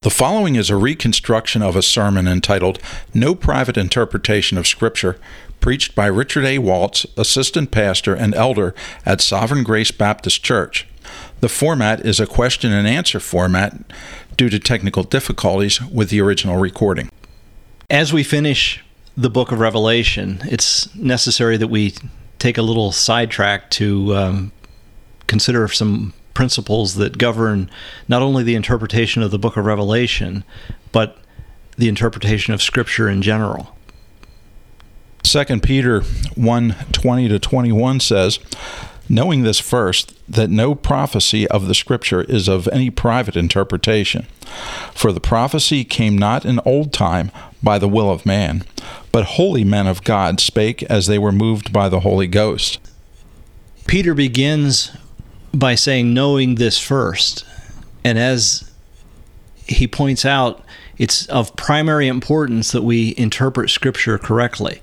The following is a reconstruction of a sermon entitled No Private Interpretation of Scripture, preached by Richard A. Waltz, assistant pastor and elder at Sovereign Grace Baptist Church. The format is a question and answer format due to technical difficulties with the original recording. As we finish the book of Revelation, it's necessary that we take a little sidetrack to consider some principles that govern not only the interpretation of the book of Revelation, but the interpretation of Scripture in general. 2 Peter 1:20-21 says, "Knowing this first, that no prophecy of the Scripture is of any private interpretation. For the prophecy came not in old time by the will of man, but holy men of God spake as they were moved by the Holy Ghost." Peter begins by saying, knowing this first. And as he points out, it's of primary importance that we interpret Scripture correctly.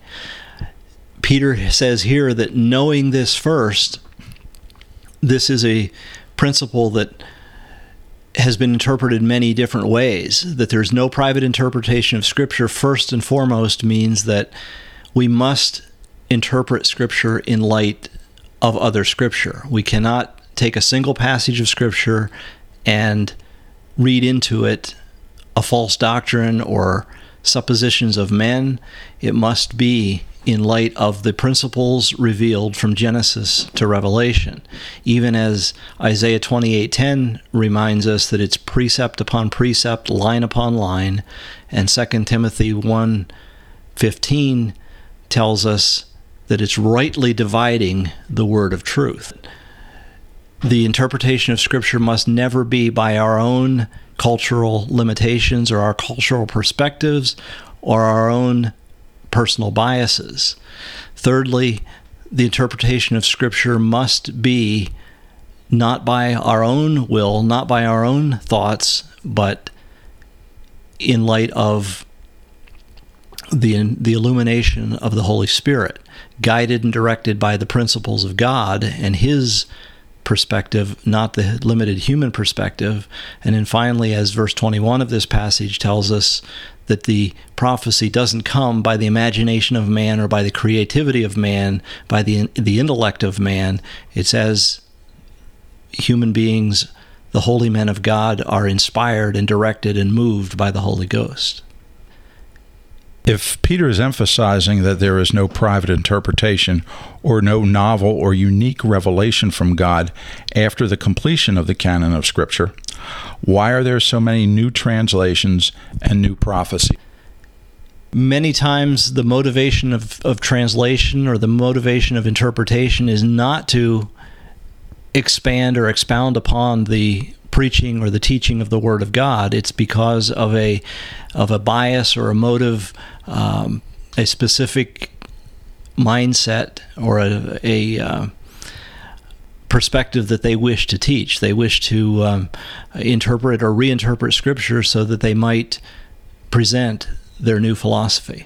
Peter says here that knowing this first, this is a principle that has been interpreted many different ways. That there's no private interpretation of Scripture, first and foremost, means that we must interpret Scripture in light of other Scripture. We cannot take a single passage of Scripture and read into it a false doctrine or suppositions of men. It must be in light of the principles revealed from Genesis to Revelation. Even as Isaiah 28:10 reminds us that it's precept upon precept, line upon line, and 2 Timothy 1:15 tells us that it's rightly dividing the word of truth. The interpretation of Scripture must never be by our own cultural limitations or our cultural perspectives or our own personal biases. Thirdly, the interpretation of Scripture must be not by our own will, not by our own thoughts, but in light of the illumination of the Holy Spirit, guided and directed by the principles of God and His perspective, not the limited human perspective. And then finally, as verse 21 of this passage tells us, that the prophecy doesn't come by the imagination of man or by the creativity of man, by the intellect of man. It's as human beings, the holy men of God, are inspired and directed and moved by the Holy Ghost. If Peter is emphasizing that there is no private interpretation or no novel or unique revelation from God after the completion of the canon of Scripture, why are there so many new translations and new prophecy? Many times the motivation of translation or the motivation of interpretation is not to expand or expound upon the preaching or the teaching of the Word of God. It's because of a bias or a motive, a specific mindset or a perspective that they wish to teach. They wish to interpret or reinterpret Scripture so that they might present their new philosophy.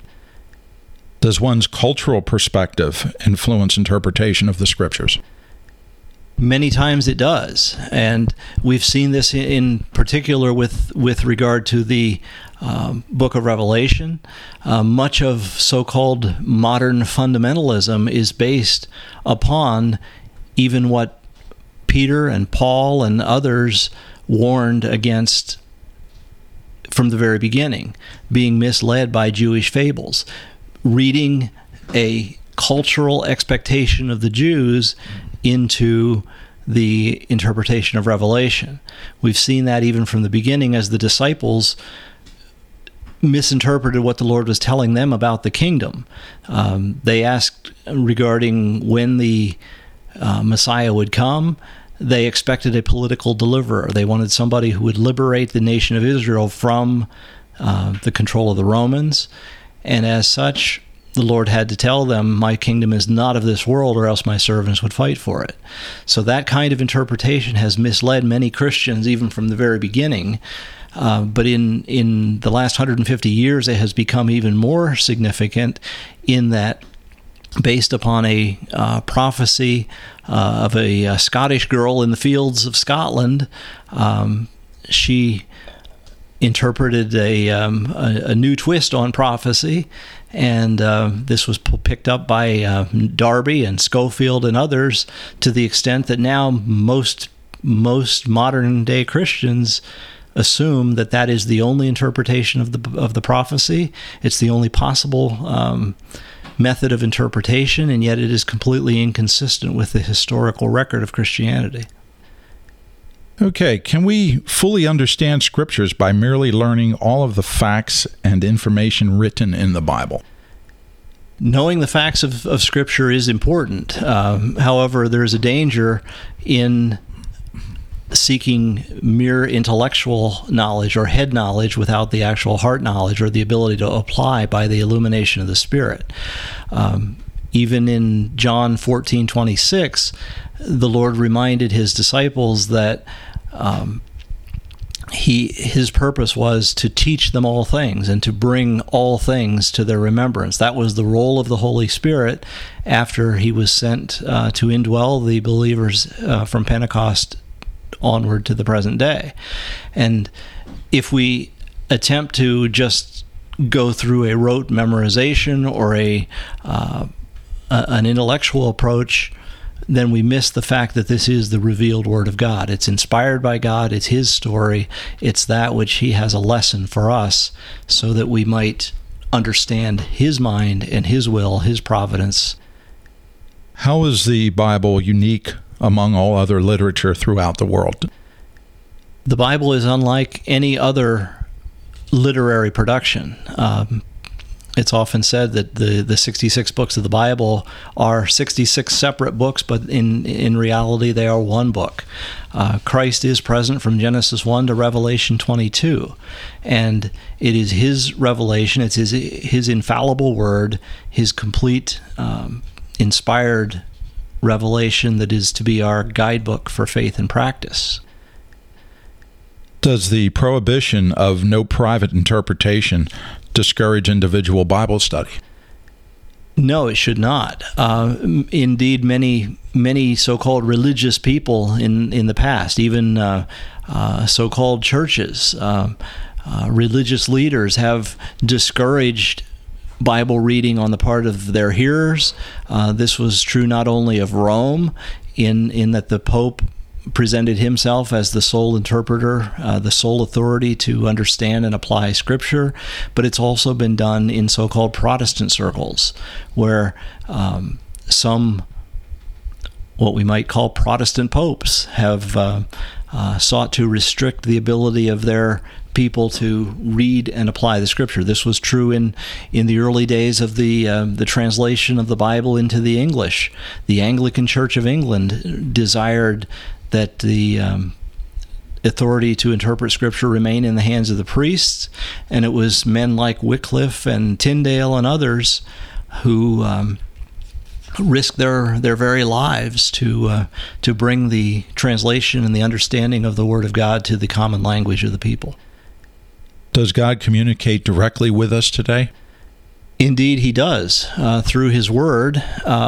Does one's cultural perspective influence interpretation of the Scriptures? Many times it does, and we've seen this in particular with regard to the book of Revelation. Much of so-called modern fundamentalism is based upon even what Peter and Paul and others warned against from the very beginning, being misled by Jewish fables, reading a cultural expectation of the Jews into the interpretation of Revelation. We've seen that even from the beginning as the disciples misinterpreted what the Lord was telling them about the kingdom. They asked regarding when the Messiah would come. They expected a political deliverer. They wanted somebody who would liberate the nation of Israel from the control of the Romans. And as such, the Lord had to tell them, my kingdom is not of this world, or else my servants would fight for it. So that kind of interpretation has misled many Christians even from the very beginning. But in the last 150 years, it has become even more significant in that, based upon a prophecy of a Scottish girl in the fields of Scotland, she interpreted a new twist on prophecy, and this was picked up by Darby and Schofield and others, to the extent that now most modern day Christians assume that that is the only interpretation of the prophecy. It's the only possible method of interpretation, and yet it is completely inconsistent with the historical record of Christianity. Okay, can we fully understand scriptures by merely learning all of the facts and information written in the Bible? Knowing the facts of Scripture is important. However, there is a danger in seeking mere intellectual knowledge or head knowledge without the actual heart knowledge or the ability to apply by the illumination of the Spirit. Even in John 14:26, the Lord reminded his disciples that his purpose was to teach them all things and to bring all things to their remembrance. That was the role of the Holy Spirit after he was sent to indwell the believers from Pentecost onward to the present day. And if we attempt to just go through a rote memorization or an intellectual approach, then we miss the fact that this is the revealed Word of God. It's inspired by God. It's His story. It's that which He has a lesson for us so that we might understand His mind and His will, His providence. How is the Bible unique among all other literature throughout the world? The Bible is unlike any other literary production. It's often said that the 66 books of the Bible are 66 separate books, but in reality they are one book. Christ is present from Genesis 1 to Revelation 22, and it is His revelation, it's His infallible word, His complete inspired revelation that is to be our guidebook for faith and practice. Does the prohibition of no private interpretation discourage individual Bible study? No, it should not. Indeed, many so-called religious people in the past, even so-called churches, religious leaders have discouraged Bible reading on the part of their hearers. This was true not only of Rome, in that the Pope presented himself as the sole interpreter, the sole authority to understand and apply Scripture, but it's also been done in so-called Protestant circles, where some, what we might call Protestant popes, have sought to restrict the ability of their people to read and apply the Scripture. This was true in the early days of the translation of the Bible into the English. The Anglican Church of England desired that the authority to interpret Scripture remain in the hands of the priests, and it was men like Wycliffe and Tyndale and others who risked their very lives to bring the translation and the understanding of the Word of God to the common language of the people. Does God communicate directly with us today? Indeed, He does. Through His Word,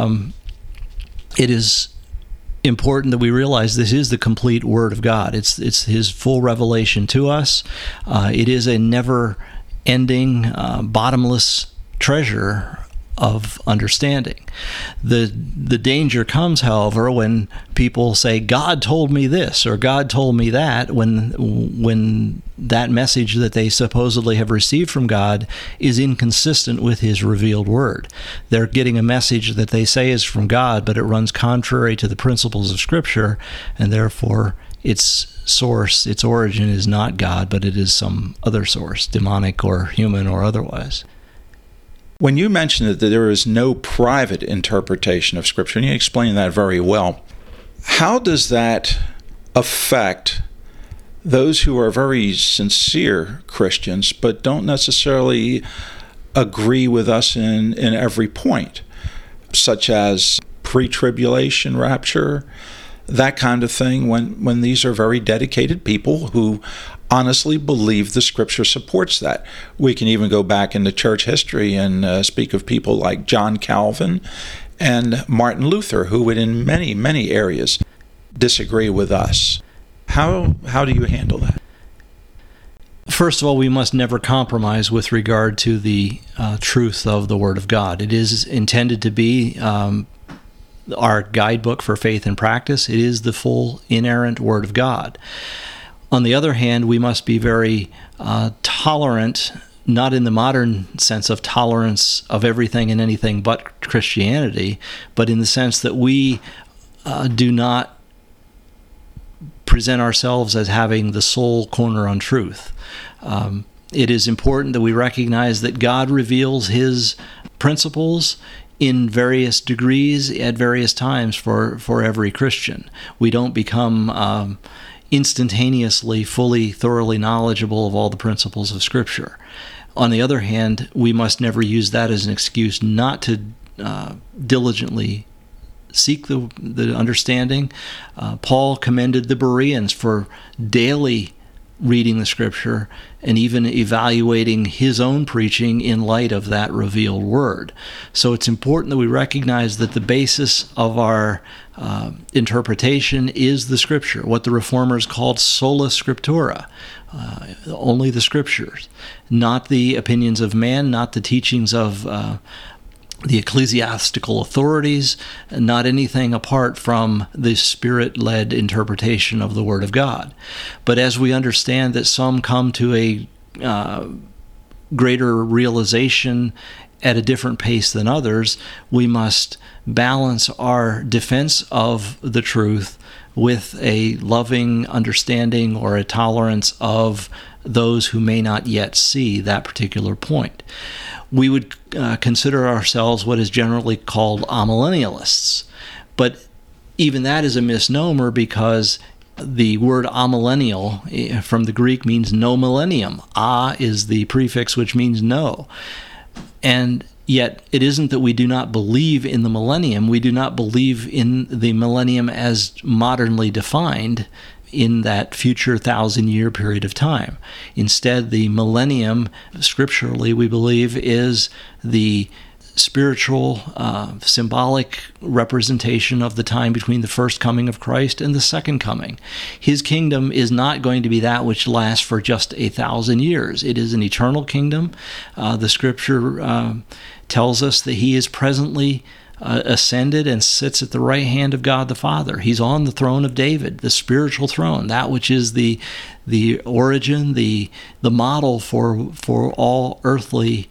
it is important that we realize this is the complete Word of God. It's His full revelation to us. It is a never-ending, bottomless treasure of understanding. The danger comes, however, when people say, God told me this or God told me that, when that message that they supposedly have received from God is inconsistent with His revealed Word. They're getting a message that they say is from God, but it runs contrary to the principles of Scripture, and therefore its source, its origin is not God, but it is some other source, demonic or human or otherwise. When you mentioned that there is no private interpretation of Scripture, and you explained that very well, how does that affect those who are very sincere Christians but don't necessarily agree with us in every point, such as pre-tribulation rapture, that kind of thing, when these are very dedicated people who honestly believe the Scripture supports that? We can even go back into church history and speak of people like John Calvin and Martin Luther, who would in many, many areas disagree with us. How do you handle that? First of all, we must never compromise with regard to the truth of the Word of God. It is intended to be our guidebook for faith and practice. It is the full, inerrant Word of God. On the other hand, we must be very tolerant, not in the modern sense of tolerance of everything and anything but Christianity, but in the sense that we do not present ourselves as having the sole corner on truth. It is important that we recognize that God reveals His principles in various degrees at various times for every Christian. We don't become instantaneously, fully, thoroughly knowledgeable of all the principles of Scripture. On the other hand, we must never use that as an excuse not to diligently seek the understanding. Paul commended the Bereans for daily reading the Scripture and even evaluating his own preaching in light of that revealed Word. So it's important that we recognize that the basis of our interpretation is the Scripture, what the Reformers called sola scriptura, only the Scriptures, not the opinions of man, not the teachings of the ecclesiastical authorities, not anything apart from the Spirit-led interpretation of the Word of God. But as we understand that some come to a greater realization at a different pace than others, we must balance our defense of the truth with a loving understanding or a tolerance of those who may not yet see that particular point. We would consider ourselves what is generally called amillennialists. But even that is a misnomer, because the word amillennial from the Greek means no millennium. A is the prefix which means no. And yet it isn't that we do not believe in the millennium. We do not believe in the millennium as modernly defined in that future 1,000-year period of time. Instead, the millennium, scripturally, we believe, is the spiritual, symbolic representation of the time between the first coming of Christ and the second coming. His kingdom is not going to be that which lasts for just 1,000 years. It is an eternal kingdom. The Scripture tells us that He is presently ascended and sits at the right hand of God the Father. He's on the throne of David, the spiritual throne, that which is the origin, the model for all earthly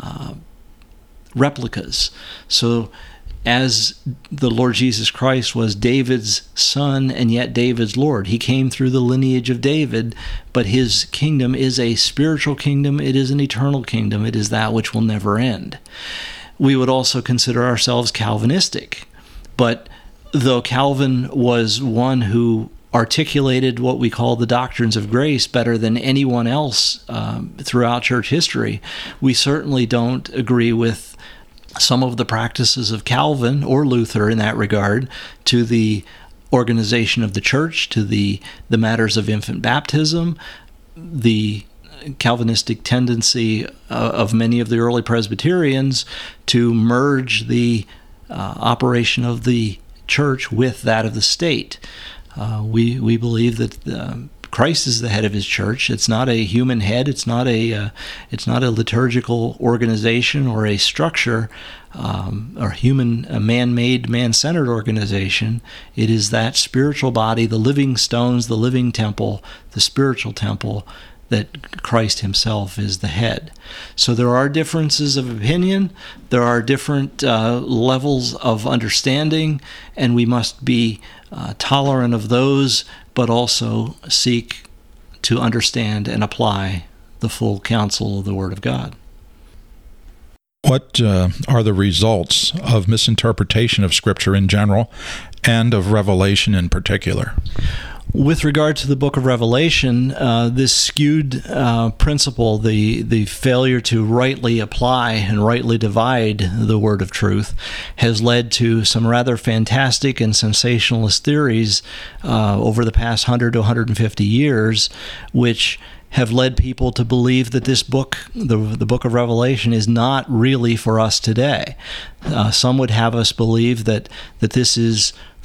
replicas. So as the Lord Jesus Christ was David's son and yet David's Lord, He came through the lineage of David, but His kingdom is a spiritual kingdom. It is an eternal kingdom. It is that which will never end. We would also consider ourselves Calvinistic. But though Calvin was one who articulated what we call the doctrines of grace better than anyone else throughout church history, we certainly don't agree with some of the practices of Calvin or Luther in that regard, to the organization of the church, to the matters of infant baptism, the Calvinistic tendency of many of the early Presbyterians to merge the operation of the church with that of the state. We believe that Christ is the head of His church. It's not a human head. It's not a liturgical organization or a structure or a man-made, man-centered organization. It is that spiritual body, the living stones, the living temple, the spiritual temple, that Christ Himself is the head. So there are differences of opinion, there are different levels of understanding, and we must be tolerant of those, but also seek to understand and apply the full counsel of the Word of God. What are the results of misinterpretation of Scripture in general and of Revelation in particular? With regard to the book of Revelation, this skewed principle, the failure to rightly apply and rightly divide the word of truth, has led to some rather fantastic and sensationalist theories over the past 100 to 150 years, which have led people to believe that this book, the book of Revelation, is not really for us today. Some would have us believe that this is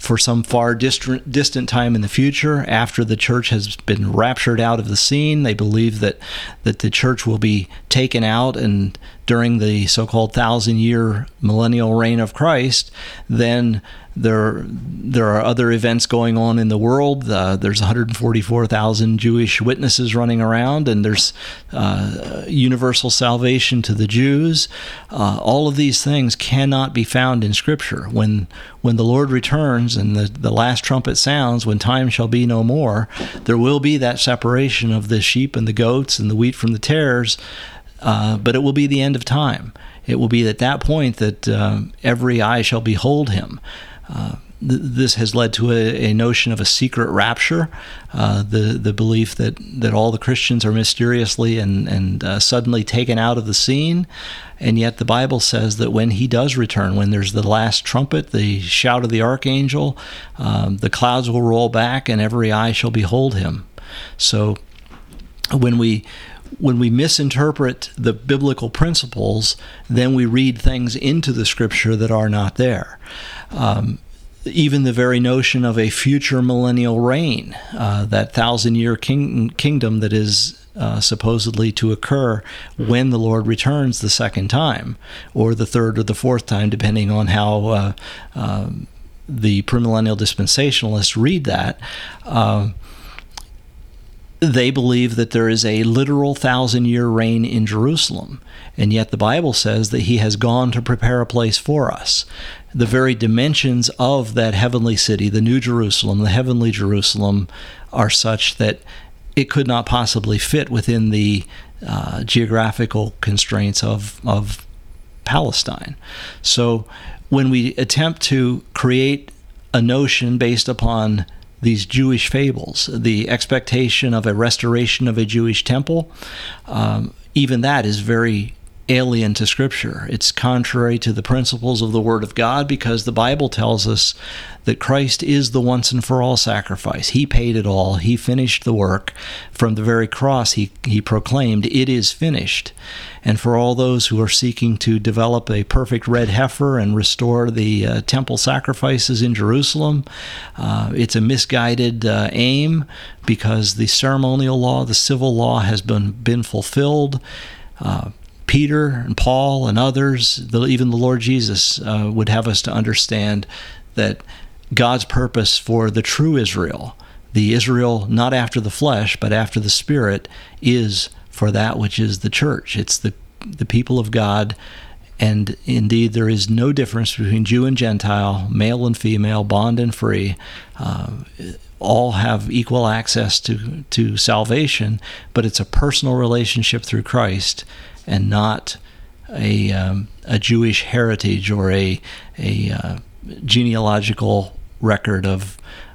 for some far distant time in the future, after the church has been raptured out of the scene. They believe that the church will be taken out, and during the so-called 1,000-year millennial reign of Christ, then there are other events going on in the world. There's 144,000 Jewish witnesses running around, and there's universal salvation to the Jews. All of these things cannot be found in Scripture. When the Lord returns and the last trumpet sounds, when time shall be no more, there will be that separation of the sheep and the goats and the wheat from the tares, but it will be the end of time. It will be at that point that every eye shall behold him. This has led to a notion of a secret rapture, the belief that all the Christians are mysteriously and suddenly taken out of the scene. And yet the Bible says that when he does return, when there's the last trumpet, the shout of the archangel, the clouds will roll back and every eye shall behold him. So when we misinterpret the biblical principles, then we read things into the Scripture that are not there. Even the very notion of a future millennial reign, that 1,000-year kingdom that is supposedly to occur when the Lord returns the second time, or the third or the fourth time, depending on how the premillennial dispensationalists read that. They believe that there is a literal 1,000-year reign in Jerusalem, and yet the Bible says that he has gone to prepare a place for us. The very dimensions of that heavenly city, the New Jerusalem, the heavenly Jerusalem, are such that it could not possibly fit within the geographical constraints of Palestine. So when we attempt to create a notion based upon these Jewish fables, the expectation of a restoration of a Jewish temple, even that is very alien to Scripture. It's contrary to the principles of the Word of God, because the Bible tells us that Christ is the once and for all sacrifice. He paid it all. He finished the work. From the very cross, he proclaimed, "It is finished." And for all those who are seeking to develop a perfect red heifer and restore the temple sacrifices in Jerusalem, it's a misguided aim, because the ceremonial law, the civil law, has been fulfilled. Peter and Paul and others, even the Lord Jesus, would have us to understand that God's purpose for the true Israel, the Israel not after the flesh but after the Spirit, is for that which is the church. It's the people of God, and indeed there is no difference between Jew and Gentile, male and female, bond and free. All have equal access to salvation, but it's a personal relationship through Christ, and not a Jewish heritage or a genealogical record of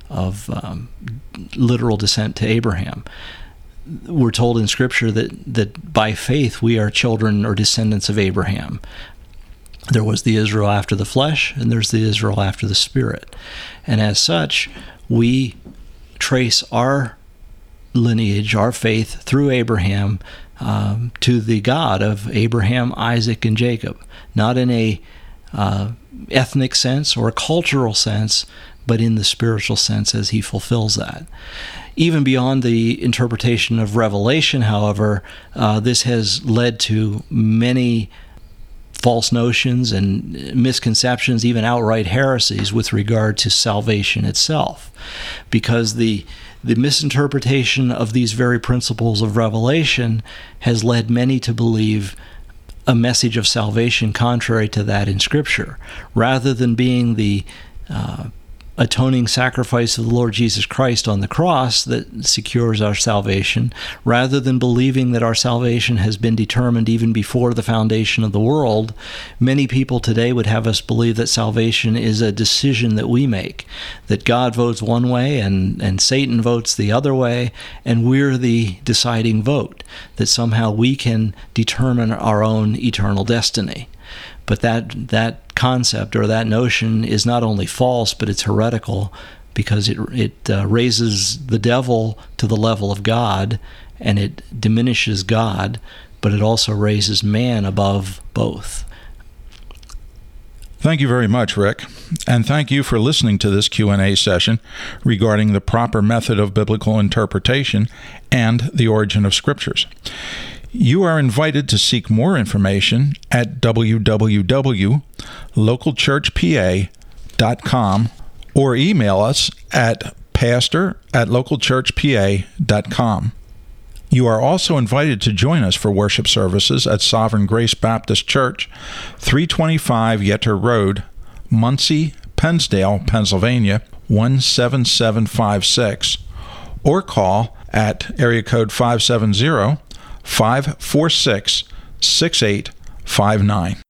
literal descent to Abraham. We're told in Scripture that by faith we are children or descendants of Abraham. There was the Israel after the flesh, and there's the Israel after the Spirit. And as such, we trace our lineage, our faith, through Abraham to the God of Abraham, Isaac, and Jacob, not in a ethnic sense or a cultural sense, but in the spiritual sense as he fulfills that. Even beyond the interpretation of Revelation, however, this has led to many false notions and misconceptions, even outright heresies with regard to salvation itself, because the misinterpretation of these very principles of Revelation has led many to believe a message of salvation contrary to that in Scripture. Rather than being the atoning sacrifice of the Lord Jesus Christ on the cross that secures our salvation, rather than believing that our salvation has been determined even before the foundation of the world, many people today would have us believe that salvation is a decision that we make, that God votes one way and Satan votes the other way, and we're the deciding vote, that somehow we can determine our own eternal destiny. But that concept or that notion is not only false, but it's heretical, because it raises the devil to the level of God, and it diminishes God, but it also raises man above both. Thank you very much, Rick, and thank you for listening to this Q&A session regarding the proper method of biblical interpretation and the origin of Scriptures. You are invited to seek more information at www.localchurchpa.com or email us at pastor@localchurchpa.com. You are also invited to join us for worship services at Sovereign Grace Baptist Church, 325 Yetter Road, Muncie, Pennsdale, Pennsylvania, 17756, or call at area code 570-546-6859.